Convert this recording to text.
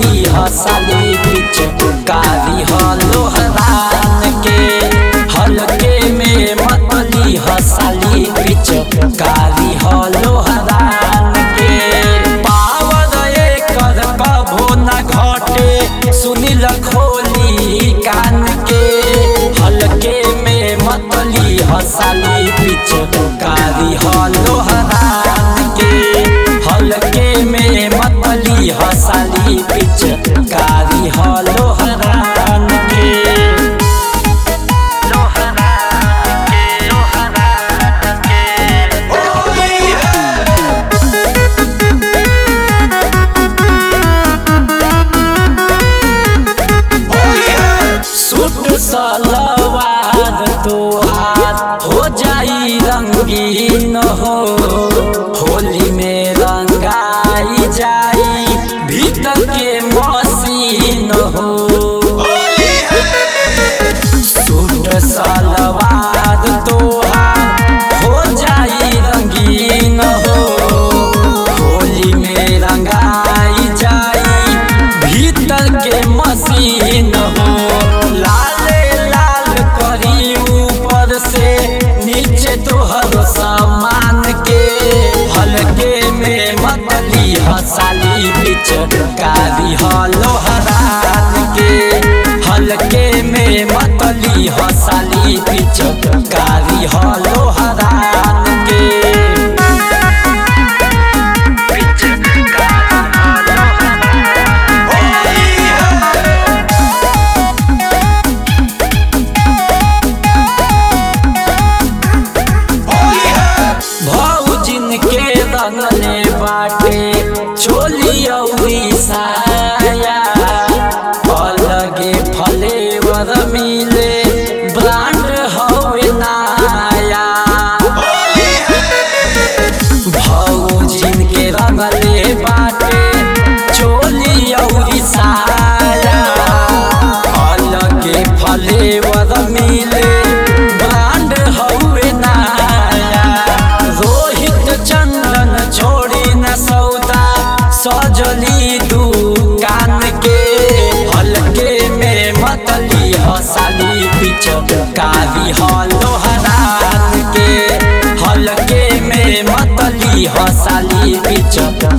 मतली हसाली बीच कारी लोहरान के हल्के में मतली हसाली बीच कारी लोहरान के पावर एकर कभो न घटे सुनिल खोली कान के हल्के में मतली हसाली बीच कारी लोहरान के हल्के में मतली हसाली बीच कारी लोहरान के सूट सलवार तोहार हो जाई रंगीन हो होली में रंगाई जाई भीतर के मशीन हो सूट सलवार तोहार हो जाई रंगीन हो होली में रंगाई जाई भीतर के मशीन हो लाल करी ऊपर से नीचे तोहर सामान के हल्के में मतली हसाली बीच कारी लोहरान के हल्के में मतली हसाली बीच कारी लोहरान के रंगले बाटे चोली अउरी साया अलगे फ्लेवर मिले ब्रांड हवे नाया भौजिन के रंगले बाटे चोली अउरी साया अलगे फ्लेवर मिले ब्रांड हवे नाया रोहित चंदन छोड़ी न सौदा सजली दुकान के हल्के में मतली हसाली बीच कारी लोहरान के हल्के में मतली हसाली बीच